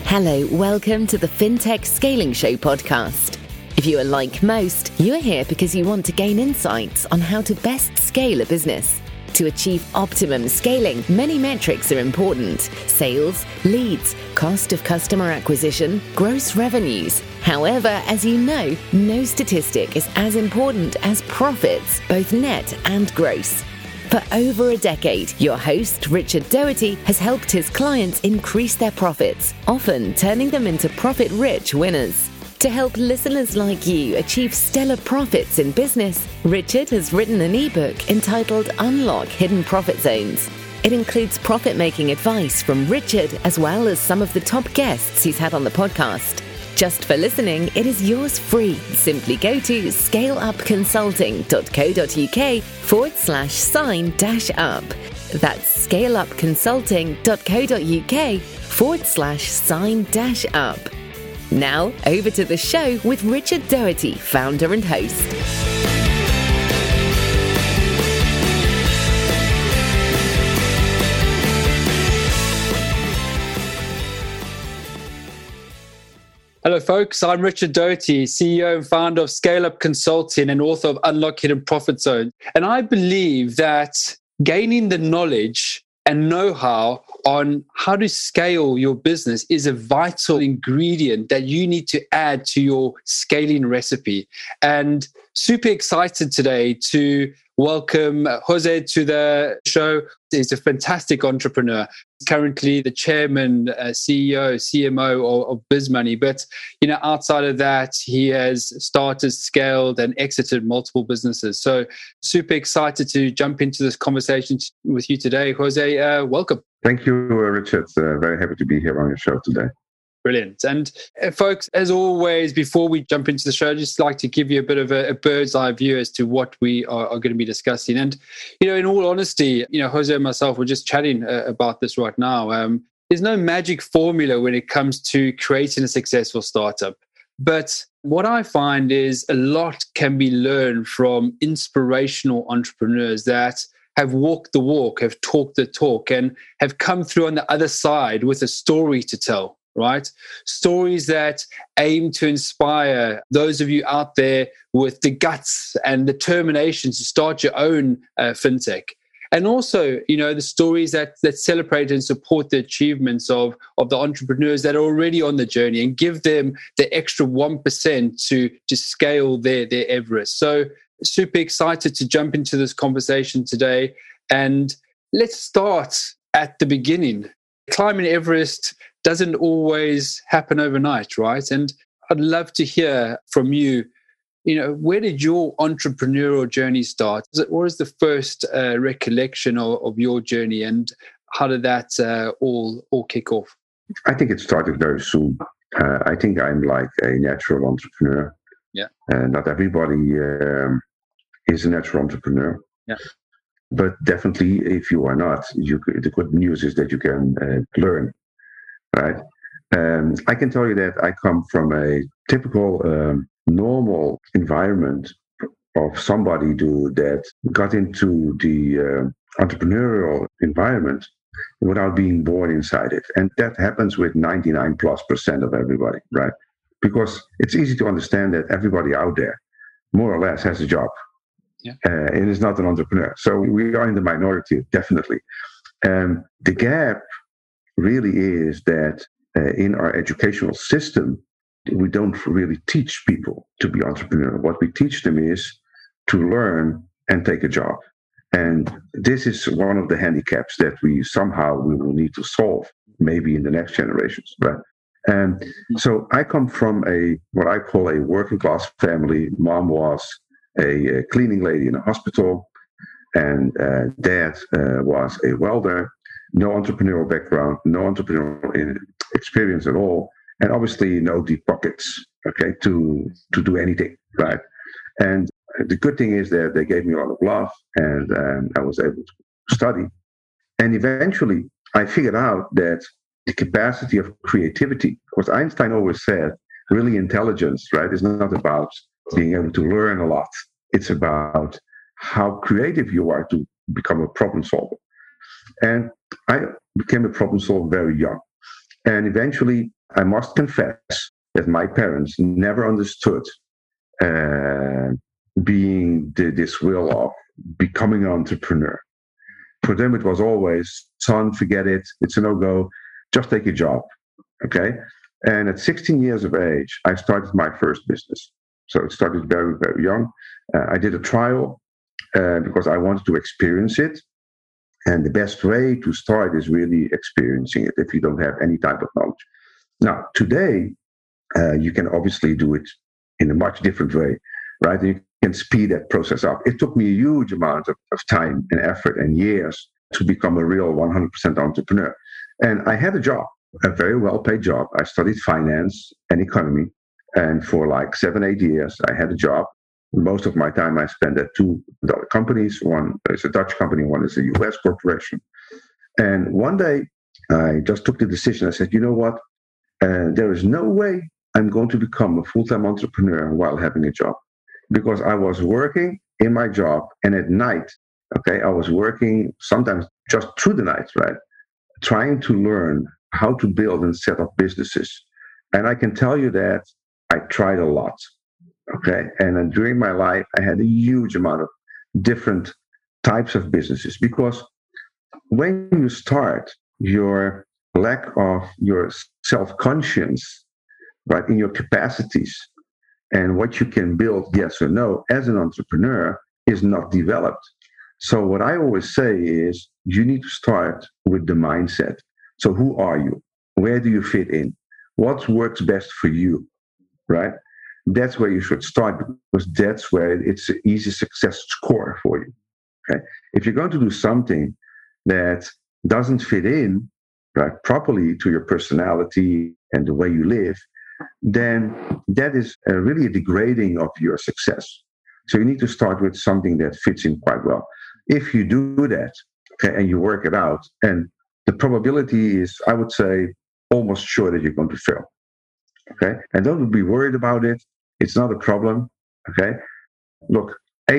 Hello, welcome to the FinTech Scaling Show podcast. If you are like most, you are here because you want to gain insights on how to best scale a business. To achieve optimum scaling, many metrics are important: sales, leads, cost of customer acquisition, gross revenues. However, as you know, no statistic is as important as profits, both net and gross. For over a decade, your host, Richard Doherty, has helped his clients increase their profits, often turning them into profit-rich winners. To help listeners like you achieve stellar profits in business, Richard has written an ebook entitled Unlock Hidden Profit Zones. It includes profit-making advice from Richard, as well as some of the top guests he's had on the podcast. Just for listening, it is yours free. Simply go to scaleupconsulting.co.uk/sign-up. That's scaleupconsulting.co.uk/sign-up. Now, over to the show with Richard Doherty, founder and host. Hello, folks. I'm Richard Doherty, CEO and founder of Scale Up Consulting and author of Unlock Hidden Profit Zones. And I believe that gaining the knowledge and know-how on how to scale your business is a vital ingredient that you need to add to your scaling recipe. And super excited today to welcome Jose to the show. He's a fantastic entrepreneur. He's currently the chairman, CEO, CMO of BizMoney. But, outside of that, he has started, scaled, and exited multiple businesses. So super excited to jump into this conversation with you today. Jose, welcome. Thank you, Richard. Very happy to be here on your show today. Brilliant. And folks, as always, before we jump into the show, I'd just like to give you a bit of a bird's eye view as to what we are going to be discussing. And, in all honesty, Jose and myself were just chatting about this right now. There's no magic formula when it comes to creating a successful startup. But what I find is a lot can be learned from inspirational entrepreneurs that have walked the walk, have talked the talk, and have come through on the other side with a story to tell. Right? Stories that aim to inspire those of you out there with the guts and determination to start your own fintech. And also, the stories that celebrate and support the achievements of the entrepreneurs that are already on the journey and give them the extra 1% to scale their Everest. So super excited to jump into this conversation today. And let's start at the beginning. Climbing Everest doesn't always happen overnight, right? And I'd love to hear from you, where did your entrepreneurial journey start? What is the first recollection of your journey, and how did that all kick off? I think it started very soon. I think I'm like a natural entrepreneur. Yeah. Not everybody is a natural entrepreneur. Yeah. But definitely, if you are not, the good news is that you can learn, right? I can tell you that I come from a typical, normal environment of somebody that got into the entrepreneurial environment without being born inside it. And that happens with 99+% of everybody, right? Because it's easy to understand that everybody out there, more or less, has a job. Yeah. And is not an entrepreneur. So we are in the minority, definitely. The gap really is that in our educational system, we don't really teach people to be entrepreneurs. What we teach them is to learn and take a job. And this is one of the handicaps that we will need to solve, maybe in the next generations. Right? And so I come from what I call a working class family. Mom was a cleaning lady in a hospital, and dad was a welder. No entrepreneurial background, no entrepreneurial experience at all, and obviously no deep pockets, okay, to do anything, right? And the good thing is that they gave me a lot of love, and I was able to study. And eventually, I figured out that the capacity of creativity, because Einstein always said, really intelligence, right, is not about being able to learn a lot. It's about how creative you are to become a problem solver. And I became a problem solver very young. And eventually, I must confess that my parents never understood being this will of becoming an entrepreneur. For them, it was always, son, forget it. It's a no-go. Just take a job. Okay. And at 16 years of age, I started my first business. So it started very, very young. I did a trial because I wanted to experience it. And the best way to start is really experiencing it if you don't have any type of knowledge. Now, today, you can obviously do it in a much different way, right? You can speed that process up. It took me a huge amount of time and effort and years to become a real 100% entrepreneur. And I had a job, a very well-paid job. I studied finance and economy. And for like 7-8 years, I had a job. Most of my time I spent at two companies. One is a Dutch company, one is a US corporation. And one day, I just took the decision. I said, you know what? There is no way I'm going to become a full-time entrepreneur while having a job. Because I was working in my job, and at night, okay, I was working sometimes just through the night, right? Trying to learn how to build and set up businesses. And I can tell you that I tried a lot, okay? And then during my life, I had a huge amount of different types of businesses, because when you start, your lack of your self-conscious, right, in your capacities and what you can build, yes or no, as an entrepreneur is not developed. So what I always say is you need to start with the mindset. So who are you? Where do you fit in? What works best for you, right? That's where you should start, because that's where it's an easy success score for you, okay? If you're going to do something that doesn't fit in, right, properly to your personality and the way you live, then that is really a degrading of your success. So you need to start with something that fits in quite well. If you do that, okay, and you work it out, and the probability is, I would say, almost sure that you're going to fail. Okay, and don't be worried about it. It's not a problem. Okay, look,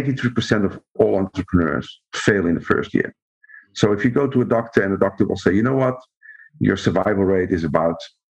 83% of all entrepreneurs fail in the first year. So if you go to a doctor and the doctor will say, you know what, your survival rate is about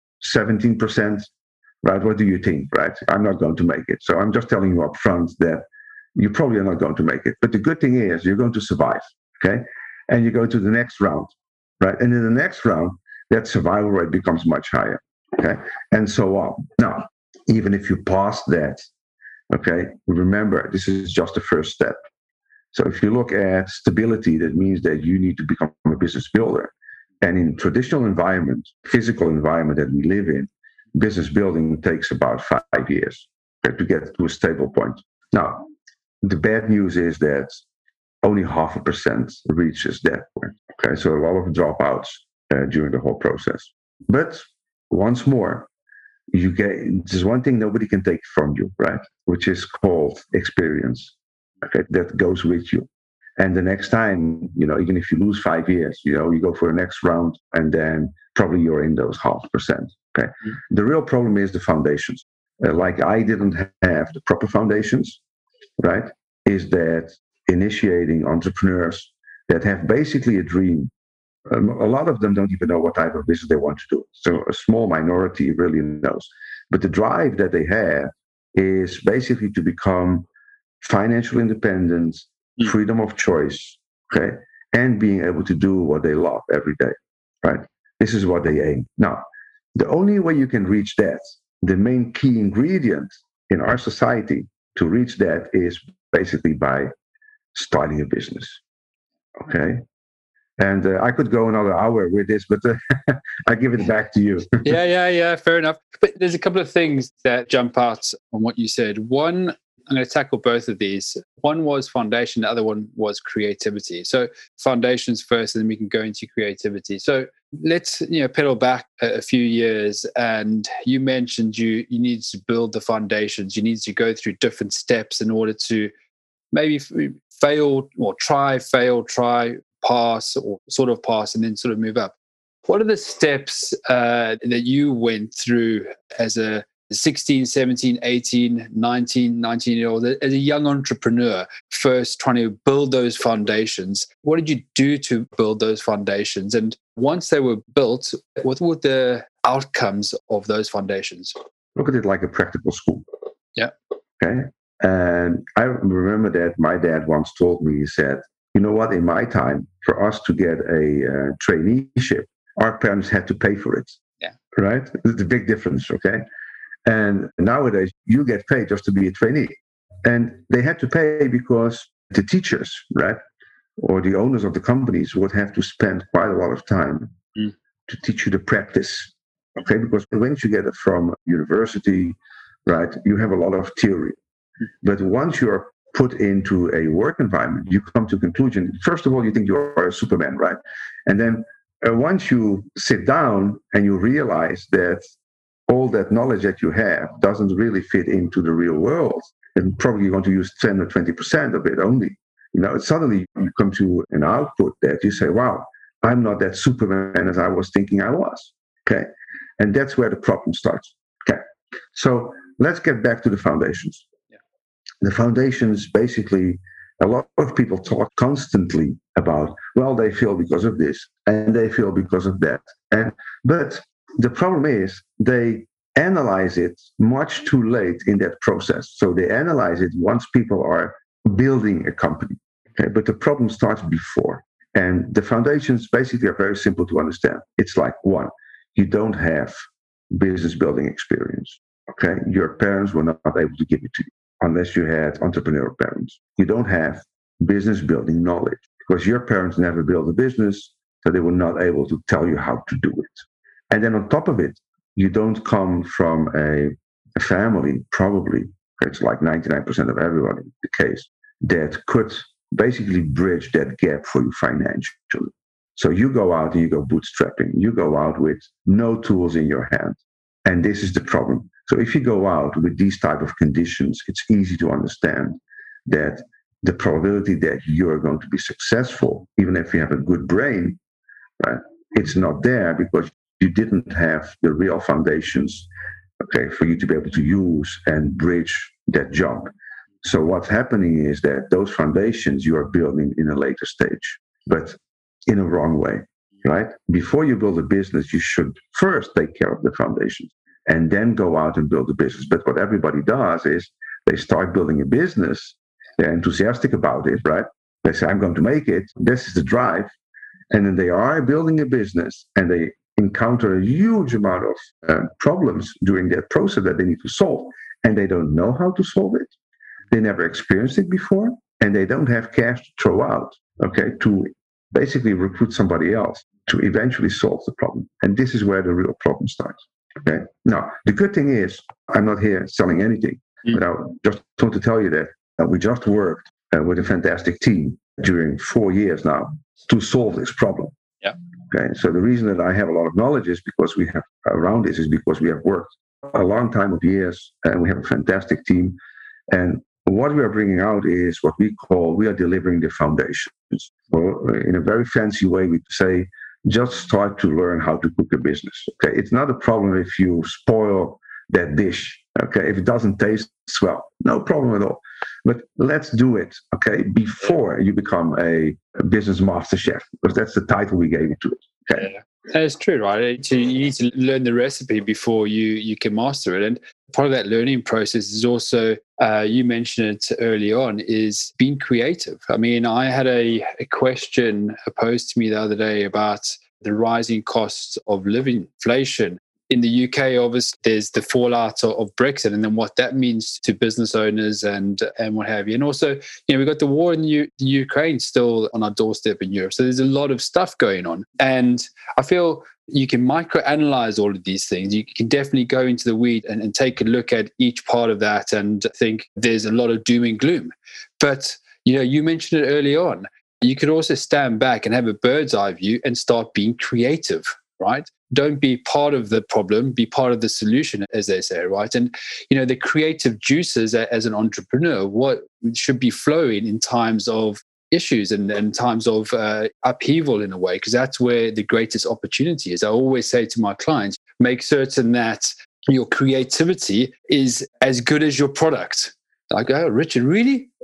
17%. Right? What do you think? Right? I'm not going to make it. So I'm just telling you up front that you probably are not going to make it. But the good thing is you're going to survive. Okay. And you go to the next round. Right? And in the next round, that survival rate becomes much higher. Okay. And so on. Now, even if you pass that, okay, remember, this is just the first step. So if you look at stability, that means that you need to become a business builder. And in traditional environment, physical environment that we live in, business building takes about 5 years to get to a stable point. Now, the bad news is that only 0.5% reaches that point. Okay, so a lot of dropouts during the whole process. But once more, you get, there's one thing nobody can take from you, right? Which is called experience. Okay, that goes with you. And the next time, even if you lose 5 years, you go for the next round, and then probably you're in those 0.5%. Okay. Mm-hmm. The real problem is the foundations. Like I didn't have the proper foundations, right? Is that initiating entrepreneurs that have basically a dream. A lot of them don't even know what type of business they want to do. So a small minority really knows. But the drive that they have is basically to become financial independent, freedom of choice, okay, and being able to do what they love every day, right? This is what they aim. Now, the only way you can reach that, the main key ingredient in our society to reach that is basically by starting a business, okay? And I could go another hour with this, but I give it back to you. Yeah, fair enough. But there's a couple of things that jump out on what you said. One, I'm going to tackle both of these. One was foundation, the other one was creativity. So foundations first, and then we can go into creativity. So let's pedal back a few years. And you mentioned you need to build the foundations. You need to go through different steps in order to maybe fail or try, pass, or sort of pass, and then sort of move up. What are the steps that you went through as a 16, 17, 18, 19-year-old, as a young entrepreneur, first trying to build those foundations? What did you do to build those foundations? And once they were built, what were the outcomes of those foundations. Look at it like a practical school. Yeah. Okay. And I remember that my dad once told me, he said, you know what, in my time, for us to get a traineeship, our parents had to pay for it. Yeah. Right? It's a big difference, okay? And nowadays, you get paid just to be a trainee. And they had to pay because the teachers, right, or the owners of the companies would have to spend quite a lot of time to teach you the practice, okay? Because once you get it from university, right, you have a lot of theory. But once you're put into a work environment, you come to a conclusion. First of all, you think you are a Superman, right? And then once you sit down and you realize that all that knowledge that you have doesn't really fit into the real world, and probably you want to use 10 or 20% of it only. Suddenly you come to an output that you say, wow, I'm not that Superman as I was thinking I was. Okay. And that's where the problem starts. Okay. So let's get back to the foundations. Yeah. The foundations, basically, a lot of people talk constantly about, well, they fail because of this and they fail because of that. But the problem is they analyze it much too late in that process. So they analyze it once people are building a company. Okay, but the problem starts before. And the foundations basically are very simple to understand. It's like, one, you don't have business building experience. Okay, your parents were not able to give it to you unless you had entrepreneurial parents. You don't have business building knowledge because your parents never built a business, so they were not able to tell you how to do it. And then on top of it, you don't come from a family, probably, it's like 99% of everybody, the case, that could basically bridge that gap for you financially. So you go out and you go bootstrapping. You go out with no tools in your hand. And this is the problem. So if you go out with these type of conditions, it's easy to understand that the probability that you're going to be successful, even if you have a good brain, right, it's not there because you didn't have the real foundations, okay, for you to be able to use and bridge that jump. So what's happening is that those foundations you are building in a later stage, but in a wrong way, right? Before you build a business, you should first take care of the foundations and then go out and build a business. But what everybody does is they start building a business. They're enthusiastic about it, right? They say, I'm going to make it. This is the drive. And then they are building a business and they encounter a huge amount of problems during that process that they need to solve. And they don't know how to solve it. They never experienced it before. And they don't have cash to throw out, okay, to basically recruit somebody else to eventually solve the problem. And this is where the real problem starts, okay? Now, the good thing is, I'm not here selling anything, but I just want to tell you that we just worked with a fantastic team during 4 years now to solve this problem. Yeah. Okay. So the reason that I have a lot of knowledge is because we have around this is because we have worked a long time of years and we have a fantastic team. And what we are bringing out is what we are delivering the foundations. Or in a very fancy way, we say, just start to learn how to cook a business. Okay. It's not a problem if you spoil that dish. Okay. If it doesn't taste well, no problem at all. But let's do it, okay, before you become a business master chef, because that's the title we gave it to it. Okay. Yeah. That's true, right? You need to learn the recipe before you can master it. And part of that learning process is also, you mentioned it early on, is being creative. I mean, I had a question posed to me the other day about the rising costs of living, inflation. In the UK, obviously, there's the fallout of Brexit and then what that means to business owners and what have you. And also, we've got the war in Ukraine still on our doorstep in Europe. So there's a lot of stuff going on. And I feel you can microanalyze all of these things. You can definitely go into the weeds and take a look at each part of that and think there's a lot of doom and gloom. But, you mentioned it early on. You could also stand back and have a bird's eye view and start being creative, right? Don't be part of the problem, be part of the solution, as they say, right? And, the creative juices as an entrepreneur, what should be flowing in times of issues and times of upheaval in a way, because that's where the greatest opportunity is. I always say to my clients, make certain that your creativity is as good as your product. I go, oh, Richard, really?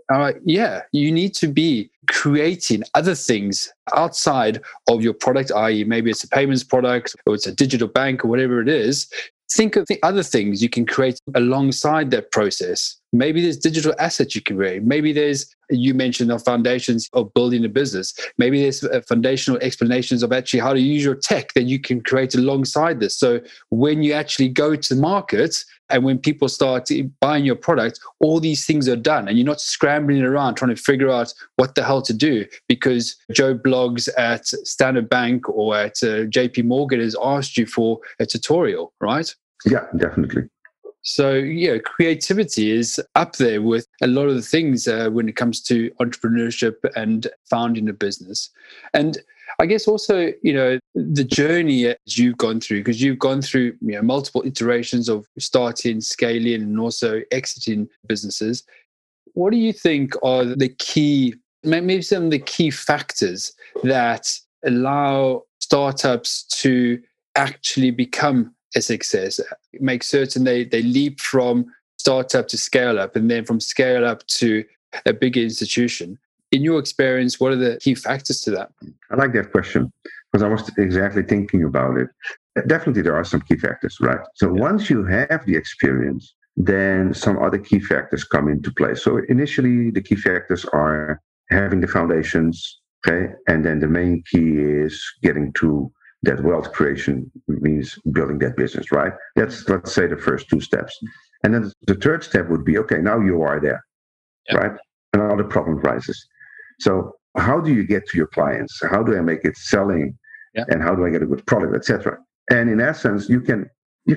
you need to be creating other things outside of your product, i.e. maybe it's a payments product or it's a digital bank or whatever it is. Think of the other things you can create alongside that process. Maybe there's digital assets you can create. Maybe you mentioned the foundations of building a business. Maybe there's foundational explanations of actually how to use your tech that you can create alongside this. So when you actually go to the market and when people start buying your product, all these things are done and you're not scrambling around trying to figure out what the hell to do because Joe Bloggs at Standard Bank or at JP Morgan has asked you for a tutorial, right? Yeah, definitely. So, creativity is up there with a lot of the things when it comes to entrepreneurship and founding a business. And I guess also, the journey as you've gone through, because you've gone through multiple iterations of starting, scaling, and also exiting businesses. What do you think are the key, maybe some of the key factors that allow startups to actually become a success, make certain they leap from startup to scale up and then from scale up to a bigger institution? In your experience, what are the key factors to that? I like that question because I was exactly thinking about it. Definitely there are some key factors, right? So once you have the experience, then some other key factors come into play. So initially the key factors are having the foundations, okay? And then the main key is getting to that wealth creation, means building that business, right? That's, let's say, the first two steps. And then the third step would be, okay, now you are there, right? Another problem rises. So how do you get to your clients? How do I make it selling? And how do I get a good product, etc.? And in essence, you can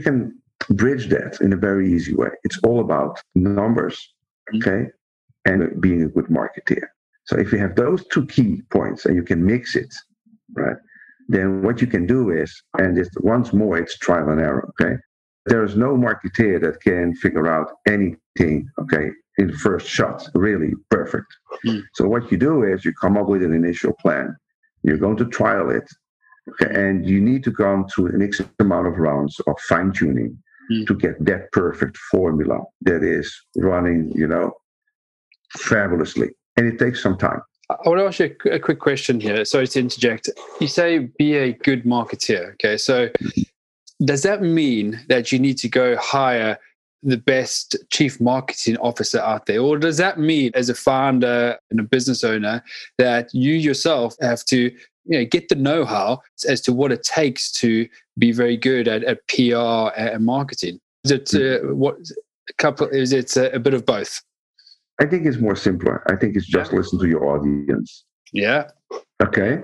bridge that in a very easy way. It's all about numbers, okay, and being a good marketeer. So if you have those two key points and you can mix it, right, then what you can do is, and it's, once more, it's trial and error, okay? There is no marketeer that can figure out anything, okay, in the first shot, really perfect. So what you do is you come up with an initial plan. You're going to trial it, okay, and you need to go through an X amount of rounds of fine-tuning to get that perfect formula that is running, fabulously. And it takes some time. I want to ask you a quick question here. Sorry to interject. You say be a good marketeer. Okay. So does that mean that you need to go hire the best chief marketing officer out there? Or does that mean as a founder and a business owner that you yourself have to get the know-how as to what it takes to be very good at PR and marketing? Is it is it a bit of both? I think it's more simpler. I think it's just listen to your audience. Yeah. Okay.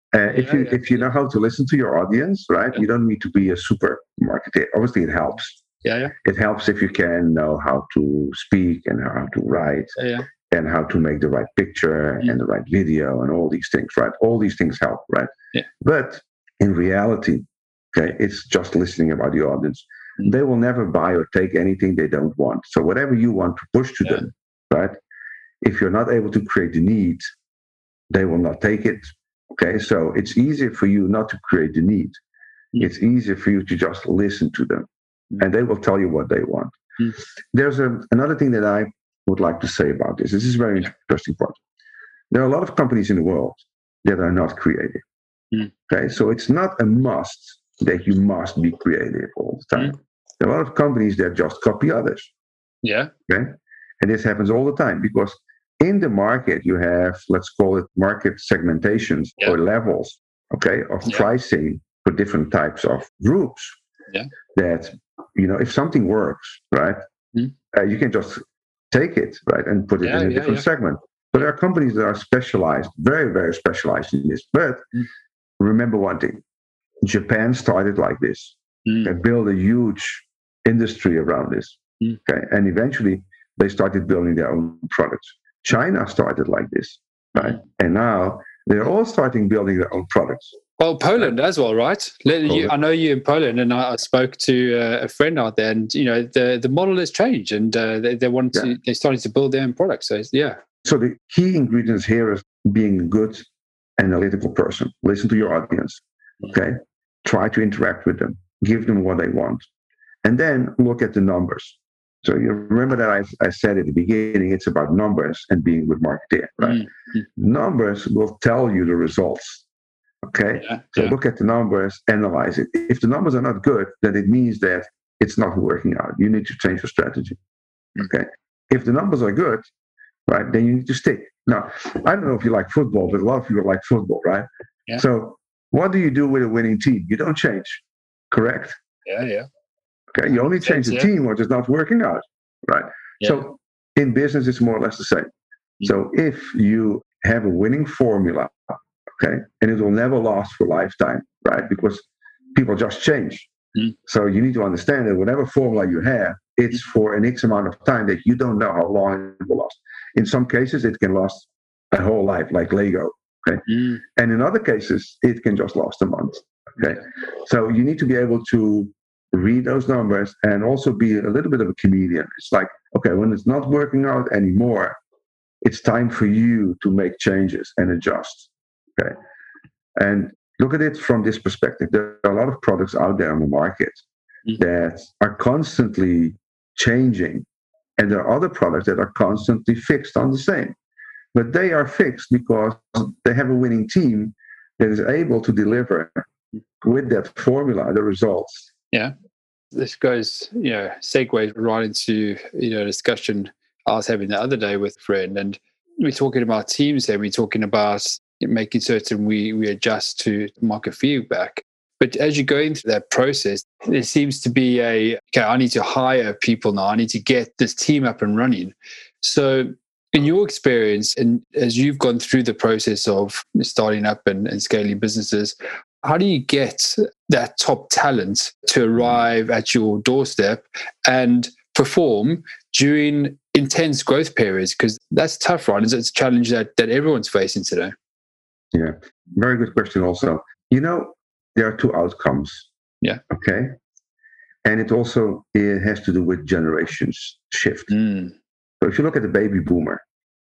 If you know how to listen to your audience, right, you don't need to be a super marketer. Obviously, it helps. Yeah. It helps if you can know how to speak and how to write and how to make the right picture and the right video and all these things, right? All these things help, right? Yeah. But in reality, okay, it's just listening about the audience. They will never buy or take anything they don't want. So whatever you want to push to them, right? If you're not able to create the need, they will not take it. Okay, so it's easier for you not to create the need. It's easier for you to just listen to them, and they will tell you what they want. There's another thing that I would like to say about this. This is a very interesting point. There are a lot of companies in the world that are not creative. Okay, so it's not a must that you must be creative all the time. There are a lot of companies that just copy others. Yeah. Okay. And this happens all the time because in the market, you have, let's call it market segmentations or levels, okay, of pricing for different types of groups. That, if something works, right, you can just take it, right, and put it in a different segment. But there are companies that are specialized, very, very specialized in this. But remember one thing, Japan started like this. They built a huge industry around this. Okay, and eventually, they started building their own products. China started like this, right? And now they're all starting building their own products. Well, Poland as well, right? I know you in Poland, and I spoke to a friend out there, and the model has changed, and they're starting to build their own products. So So the key ingredients here is being a good analytical person. Listen to your audience, okay? Try to interact with them, give them what they want, and then look at the numbers. So you remember that I said at the beginning, it's about numbers and being a good marketer, right? Mm-hmm. Numbers will tell you the results. Okay. So look at the numbers, analyze it. If the numbers are not good, then it means that it's not working out. You need to change your strategy. Okay. If the numbers are good, right, then you need to stick. Now, I don't know if you like football, but a lot of people like football, right? Yeah. So what do you do with a winning team? You don't change, correct? Yeah. Okay. You only change the team when it's not working out, right? Yeah. So in business, it's more or less the same. So if you have a winning formula, okay, and it will never last for a lifetime, right? Because people just change. So you need to understand that whatever formula you have, it's for an X amount of time that you don't know how long it will last. In some cases, it can last a whole life, like Lego. Okay, and in other cases, it can just last a month. Okay, so you need to be able to read those numbers and also be a little bit of a comedian. It's like, okay, when it's not working out anymore, it's time for you to make changes and adjust. Okay, and look at it from this perspective. There are a lot of products out there on the market that are constantly changing, and there are other products that are constantly fixed on the same. But they are fixed because they have a winning team that is able to deliver with that formula the results. Yeah. This goes, segues right into, a discussion I was having the other day with a friend, and we're talking about teams there. We're talking about making certain we adjust to market feedback. But as you're going through that process, there seems to be I need to hire people now. I need to get this team up and running. So in your experience, and as you've gone through the process of starting up and scaling businesses, how do you get that top talent to arrive at your doorstep and perform during intense growth periods? Because that's tough, right? It's a challenge that everyone's facing today. Yeah, very good question also. There are two outcomes. Yeah. Okay. And it has to do with generations shift. So if you look at the baby boomer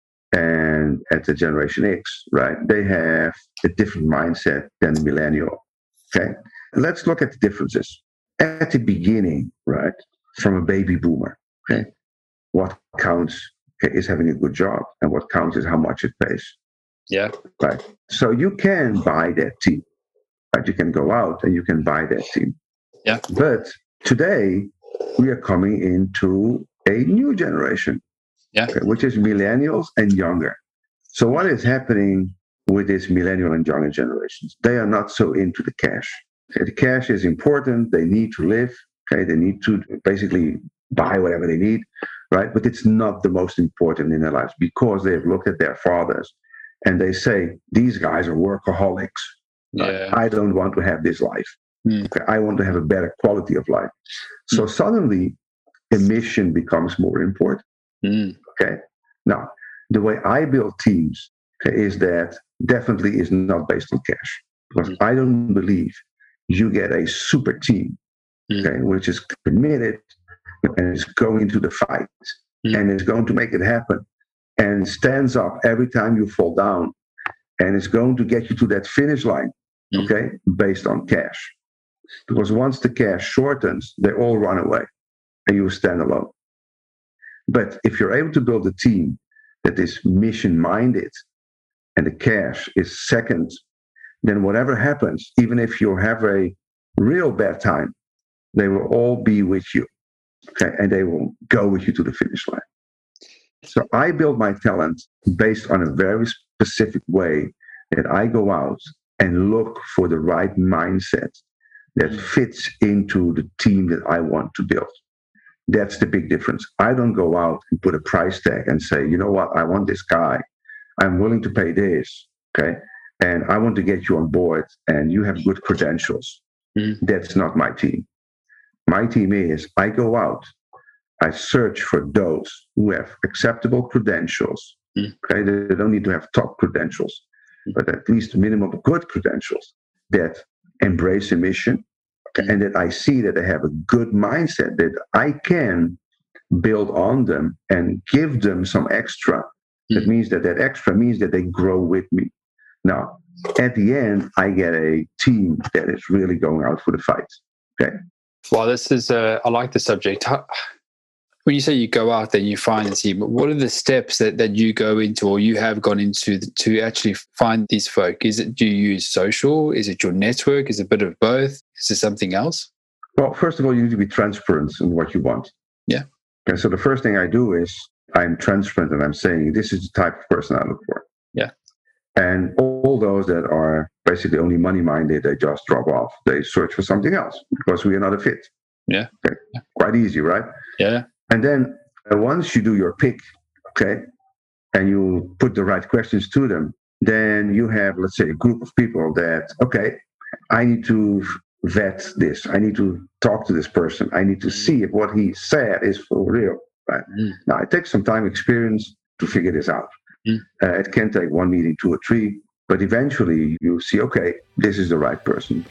and at the Generation X, right, they have a different mindset than the millennial. Okay. Let's look at the differences. At the beginning, right, from a baby boomer, okay, what counts is having a good job, and what counts is how much it pays. Yeah. Right. So you can buy that team. Right? You can go out and you can buy that team. Yeah. But today we are coming into a new generation, which is millennials and younger. So what is happening with this millennial and younger generations? They are not so into the cash. Okay? The cash is important. They need to live. Okay, they need to basically buy whatever they need, right? But it's not the most important in their lives because they've looked at their fathers and they say, these guys are workaholics. Yeah. I don't want to have this life. Okay, I want to have a better quality of life. So suddenly, a mission becomes more important. Okay. Now, the way I build teams is that definitely is not based on cash, because I don't believe you get a super team, okay, which is committed and is going to the fight and is going to make it happen and stands up every time you fall down and is going to get you to that finish line, okay, based on cash. Because once the cash shortens, they all run away and you stand alone. But if you're able to build a team that is mission-minded and the cash is second, then whatever happens, even if you have a real bad time, they will all be with you, okay, and they will go with you to the finish line. So I build my talent based on a very specific way that I go out and look for the right mindset that fits into the team that I want to build. That's the big difference. I don't go out and put a price tag and say, you know what, I want this guy. I'm willing to pay this, okay? And I want to get you on board and you have good credentials. That's not my team. My team is, I go out, I search for those who have acceptable credentials. Okay, they don't need to have top credentials, but at least minimum good credentials that embrace a mission, and that I see that they have a good mindset that I can build on them and give them some extra. That means that extra means that they grow with me. Now, at the end, I get a team that is really going out for the fight. Okay. Well, this is I like the subject. When you say you go out there and you find the team, what are the steps that you go into or you have gone into to actually find these folk? Do you use social? Is it your network? Is it a bit of both? Is it something else? Well, first of all, you need to be transparent in what you want. Yeah. Okay, so the first thing I do is I'm transparent and I'm saying this is the type of person I look for. Yeah. And all those that are basically only money-minded, they just drop off. They search for something else because we are not a fit. Yeah. Okay. Quite easy, right? Yeah. And then once you do your pick, okay, and you put the right questions to them, then you have, let's say, a group of people that, okay, I need to vet this. I need to talk to this person. I need to see if what he said is for real. Right? Now, it takes some time, experience to figure this out. It can take 1 meeting, 2 or 3, but eventually you see, okay, this is the right person.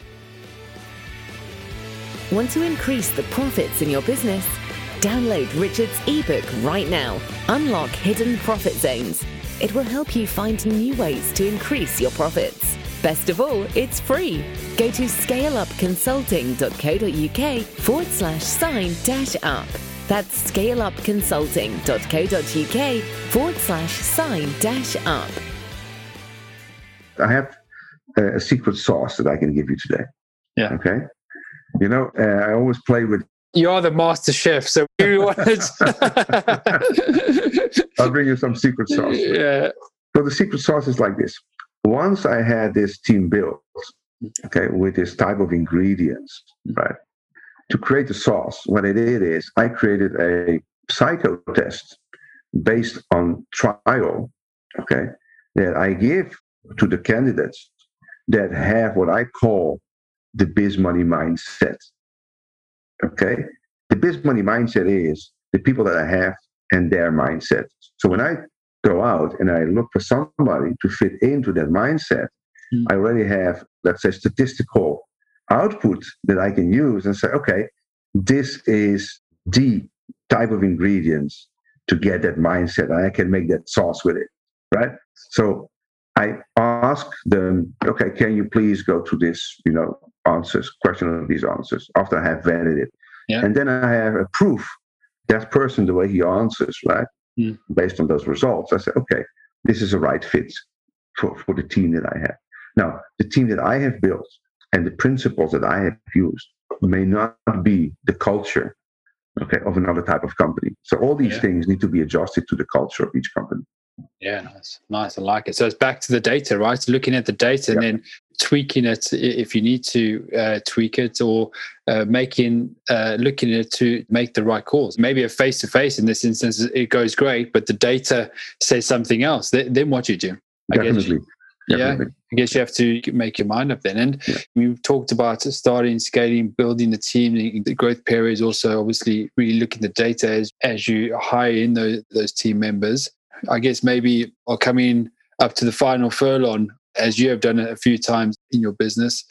Want to increase the profits in your business? Download Richard's ebook right now, Unlock Hidden Profit Zones. It will help you find new ways to increase your profits. Best of all, it's free. Go to scaleupconsulting.co.uk/sign-up. That's scaleupconsulting.co.uk/sign-up. I have a secret sauce that I can give you today. Yeah. Okay. You know, I always play with. You are the master chef, so you want I'll bring you some secret sauce. Yeah. So the secret sauce is like this. Once I had this team built, okay, with this type of ingredients, right, to create the sauce, what I did is I created a psycho test based on trial, okay, that I give to the candidates that have what I call the biz money mindset. Okay, the biz money mindset is the people that I have and their mindset. So when I go out and I look for somebody to fit into that mindset, I already have, let's say, statistical output that I can use and say, okay, this is the type of ingredients to get that mindset, and I can make that sauce with it, right? So I ask them, okay, can you please go to this, question of these answers after I have vetted it. Yeah. And then I have a proof that person, the way he answers, right? Based on those results, I say, okay, this is a right fit for the team that I have. Now, the team that I have built and the principles that I have used may not be the culture, okay, of another type of company. So all these things need to be adjusted to the culture of each company. Yeah, nice. I like it. So it's back to the data, right? Looking at the data and then tweaking it if you need to tweak it, or looking at it to make the right calls. Maybe a face-to-face in this instance, it goes great, but the data says something else. Then what do you do? Definitely. Yeah, I guess you have to make your mind up then. And we've talked about starting, scaling, building the team. The growth period is also obviously really looking at the data as you hire in those team members. I guess maybe I'll come in up to the final furlong, as you have done it a few times in your business.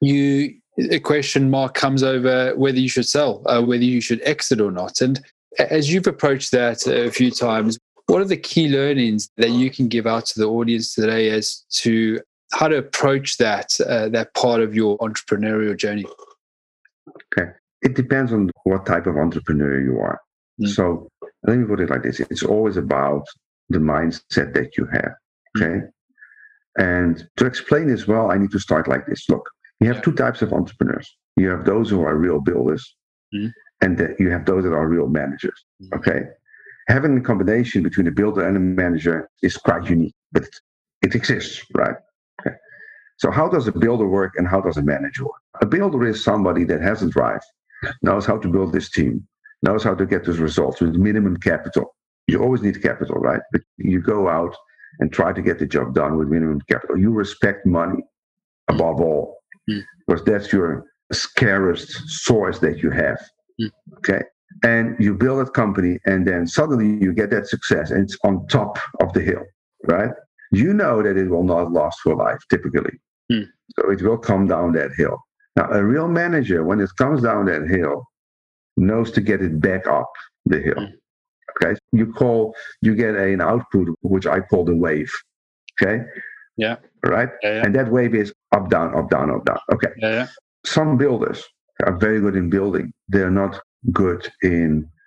A question mark comes over whether you should sell, whether you should exit or not. And as you've approached that a few times, what are the key learnings that you can give out to the audience today as to how to approach that part of your entrepreneurial journey? Okay. It depends on what type of entrepreneur you are. So let me put it like this. It's always about the mindset that you have. Okay. And to explain this well, I need to start like this. Look, you have two types of entrepreneurs. You have those who are real builders, and you have those that are real managers. Okay. Having a combination between a builder and a manager is quite unique, but it exists, right? Okay. So how does a builder work and how does a manager work? A builder is somebody that has a drive, knows how to build this team, knows how to get those results with minimum capital. You always need capital, right? But you go out and try to get the job done with minimum capital. You respect money above all, because that's your scarcest source that you have. Okay. And you build a company, and then suddenly you get that success, and it's on top of the hill, right? You know that it will not last for life, typically. So it will come down that hill. Now, a real manager, when it comes down that hill, knows to get it back up the hill. Okay, you get an output which I call the wave. Okay, right, and that wave is up, down, up, down, up, down. Okay, Some builders are very good in building. They're not good in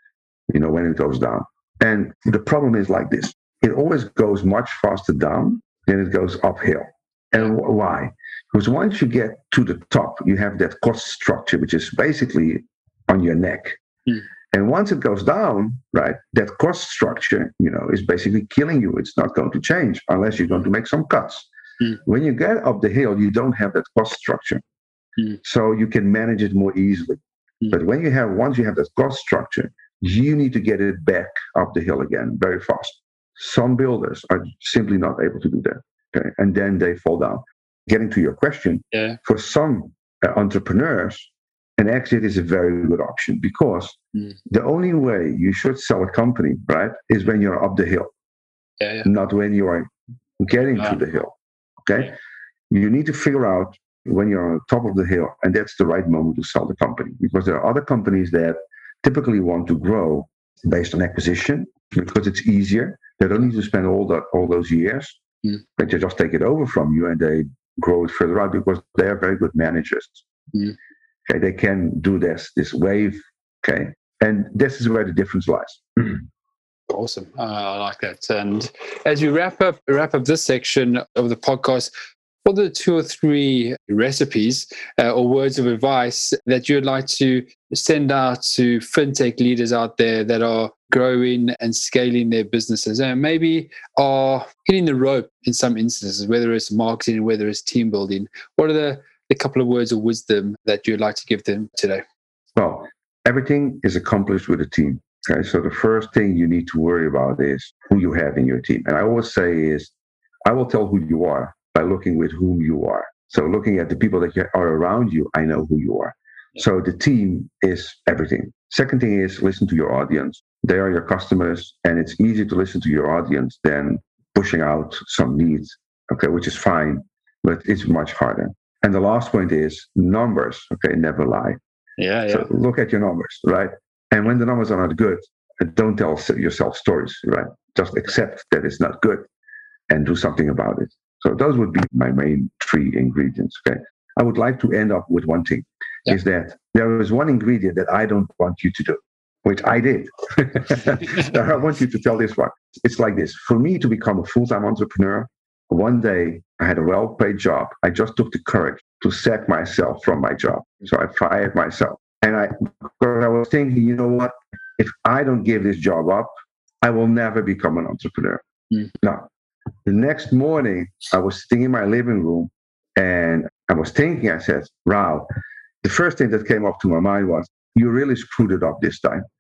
when it goes down. And the problem is like this. It always goes much faster down than it goes uphill. And why? Because once you get to the top, you have that cost structure, which is basically on your neck. And once it goes down, right, that cost structure, is basically killing you. It's not going to change unless you're going to make some cuts. When you get up the hill, you don't have that cost structure. So you can manage it more easily. But once you have that cost structure, you need to get it back up the hill again very fast. Some builders are simply not able to do that. Okay? And then they fall down. Getting to your question, for some entrepreneurs, an exit is a very good option because the only way you should sell a company, right, is when you're up the hill, not when you are getting to the hill. Okay, you need to figure out when you're on the top of the hill, and that's the right moment to sell the company, because there are other companies that typically want to grow based on acquisition because it's easier. They don't need to spend all those years. They just take it over from you and they grow it further out because they are very good managers. Okay, they can do this wave. Okay, and this is where the difference lies. Awesome. I like that. And as we wrap up this section of the podcast, what are the 2 or 3 recipes or words of advice that you'd like to send out to fintech leaders out there that are growing and scaling their businesses and maybe are hitting the rope in some instances, whether it's marketing, whether it's team building? What are the couple of words of wisdom that you'd like to give them today? Well, everything is accomplished with a team. Okay, so the first thing you need to worry about is who you have in your team. And I always say is, I will tell who you are by looking with whom you are. So looking at the people that are around you, I know who you are. So the team is everything. Second thing is listen to your audience. They are your customers, and it's easier to listen to your audience than pushing out some needs, okay, which is fine, but it's much harder. And the last point is numbers, okay, never lie. So look at your numbers, right? And when the numbers are not good, don't tell yourself stories, right? Just accept that it's not good and do something about it. So those would be my main 3 ingredients, okay? I would like to end up with one thing, is that there is one ingredient that I don't want you to do, which I did. I want you to tell this one. It's like this. For me to become a full-time entrepreneur, one day I had a well-paid job. I just took the courage to sack myself from my job. So I fired myself. And I was thinking, you know what? If I don't give this job up, I will never become an entrepreneur. No. The next morning, I was sitting in my living room and I was thinking, I said, Rao, the first thing that came up to my mind was, you really screwed it up this time.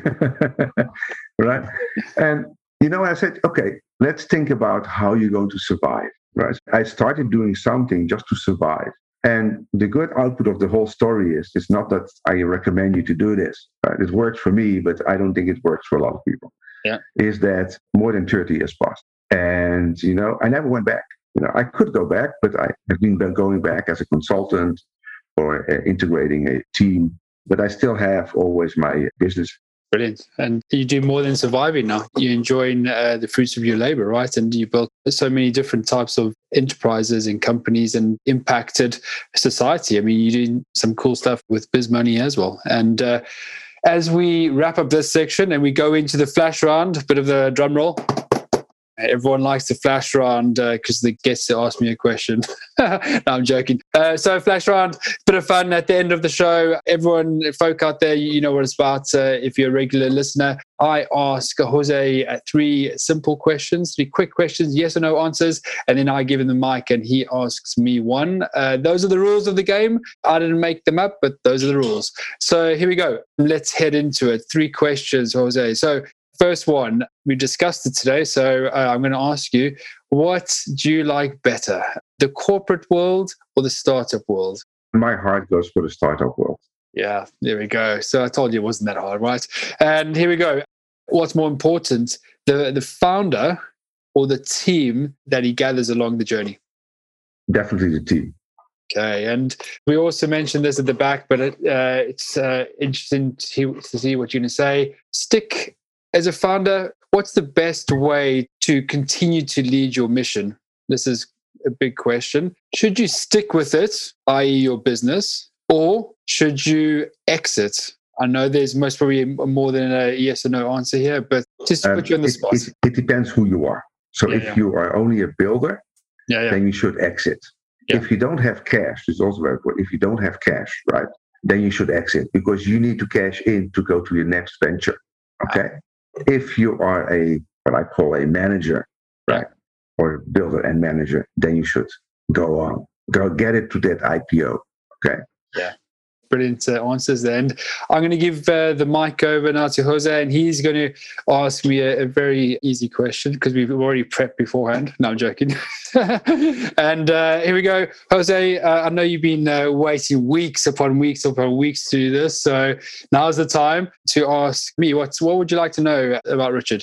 Right? And, I said, okay, let's think about how you're going to survive. Right? I started doing something just to survive. And the good output of the whole story is, it's not that I recommend you to do this. Right? It works for me, but I don't think it works for a lot of people. Is that more than 30 years passed. And, I never went back. I could go back, but I have been going back as a consultant or integrating a team. But I still have always my business. Brilliant. And you do more than surviving now. You're enjoying the fruits of your labor, right? And you built so many different types of enterprises and companies and impacted society. I mean, you're doing some cool stuff with BizMoney as well. And as we wrap up this section and we go into the flash round, bit of the drum roll. Everyone likes the flash round because they get to ask me a question. No, I'm joking. So flash round, bit of fun at the end of the show. Everyone, folk out there, you know what it's about. If you're a regular listener, I ask Jose 3 simple questions, 3 quick questions, yes or no answers, and then I give him the mic and he asks me one. Those are the rules of the game. I didn't make them up, but those are the rules. So here we go. Let's head into it. 3 questions, Jose. So first one, we discussed it today, so I'm going to ask you, what do you like better, the corporate world or the startup world? My heart goes for the startup world. Yeah, there we go. So I told you it wasn't that hard, right? And here we go. What's more important, the founder or the team that he gathers along the journey? Definitely the team. Okay, and we also mentioned this at the back, but it's interesting to see what you're going to say. Stick. As a founder, what's the best way to continue to lead your mission? This is a big question. Should you stick with it, i.e. your business, or should you exit, I know there's most probably more than a yes or no answer here, but just to put you on the spot. It depends who you are. So if you are only a builder, then you should exit. Yeah. If you don't have cash, it's also very important. If you don't have cash, right, then you should exit because you need to cash in to go to your next venture. Okay. If you are what I call a manager, right, or builder and manager, then you should go get it to that IPO. Okay. Yeah. Brilliant answers there. And I'm going to give the mic over now to Jose, and he's going to ask me a very easy question because we've already prepped beforehand. No, I'm joking. And here we go. Jose, I know you've been waiting weeks upon weeks upon weeks to do this. So now's the time to ask me, what would you like to know about Richard?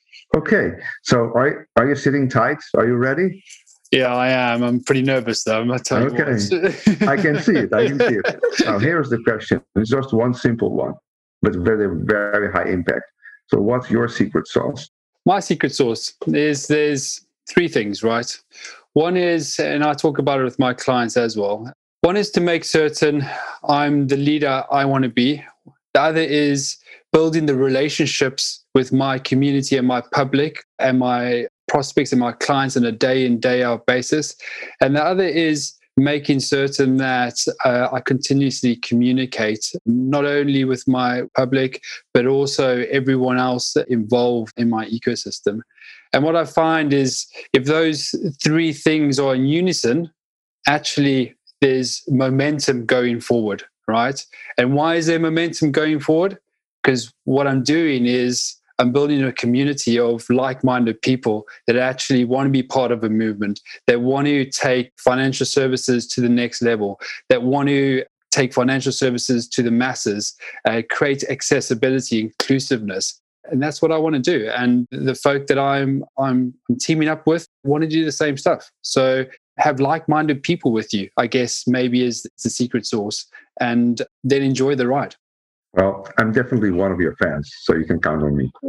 Okay. So are you sitting tight? Are you ready? Yeah, I am. I'm pretty nervous, though. I'm not telling you. Okay. I can see it. Now, here's the question. It's just one simple one, but very, very high impact. So what's your secret sauce? My secret sauce is there's three things, right? One is, and I talk about it with my clients as well. One is to make certain I'm the leader I want to be. The other is building the relationships with my community and my public and my prospects and my clients on a day in, day out basis. And the other is making certain that I continuously communicate not only with my public, but also everyone else involved in my ecosystem. And what I find is if those three things are in unison, actually there's momentum going forward, right? And why is there momentum going forward? Because what I'm doing is I'm building a community of like-minded people that actually want to be part of a movement, that want to take financial services to the next level, that want to take financial services to the masses, create accessibility, inclusiveness. And that's what I want to do. And the folk that I'm teaming up with want to do the same stuff. So have like-minded people with you, I guess maybe is the secret sauce, and then enjoy the ride. Well, I'm definitely one of your fans, so you can count on me.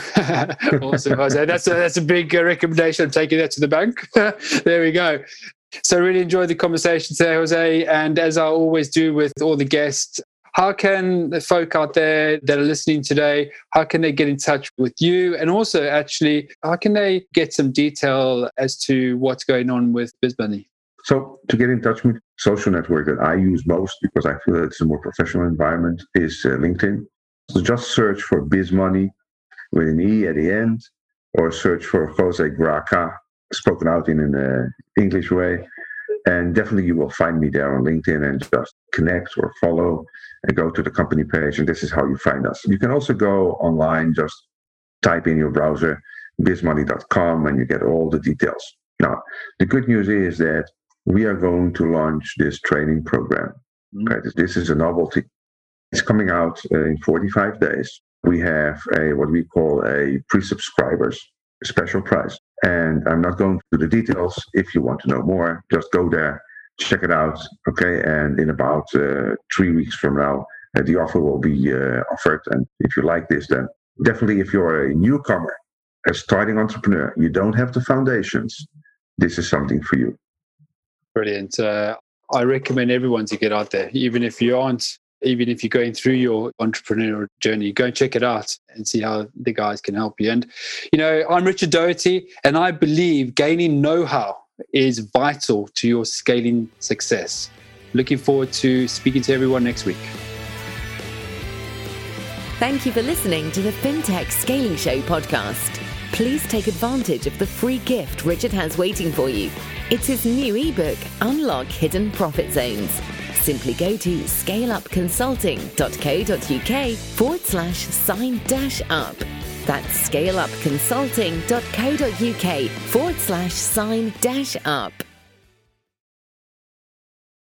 Awesome, Jose. That's a big recommendation. I'm taking that to the bank. There we go. So really enjoyed the conversation today, Jose. And as I always do with all the guests, how can the folk out there that are listening today, how can they get in touch with you? And also, actually, how can they get some detail as to what's going on with BizMoney? So to get in touch with me, social network that I use most because I feel it's a more professional environment is LinkedIn. So just search for BizMoney with an E at the end, or search for Jose Graca, spoken out in an English way. And definitely you will find me there on LinkedIn and just connect or follow and go to the company page. And this is how you find us. You can also go online, just type in your browser, bizmoney.com, and you get all the details. Now, the good news is that we are going to launch this training program. Okay, this is a novelty. It's coming out in 45 days. We have what we call a pre-subscribers special price. And I'm not going through the details. If you want to know more, just go there, check it out. Okay, and in about 3 weeks from now, the offer will be offered. And if you like this, then definitely if you're a newcomer, a starting entrepreneur, you don't have the foundations, this is something for you. Brilliant. I recommend everyone to get out there, even if you're going through your entrepreneurial journey, go and check it out and see how the guys can help you. And, I'm Richard Doherty, and I believe gaining know-how is vital to your scaling success. Looking forward to speaking to everyone next week. Thank you for listening to the FinTech Scaling Show podcast. Please take advantage of the free gift Richard has waiting for you. It's his new ebook, Unlock Hidden Profit Zones. Simply go to scaleupconsulting.co.uk/sign-up. That's scaleupconsulting.co.uk/sign-up.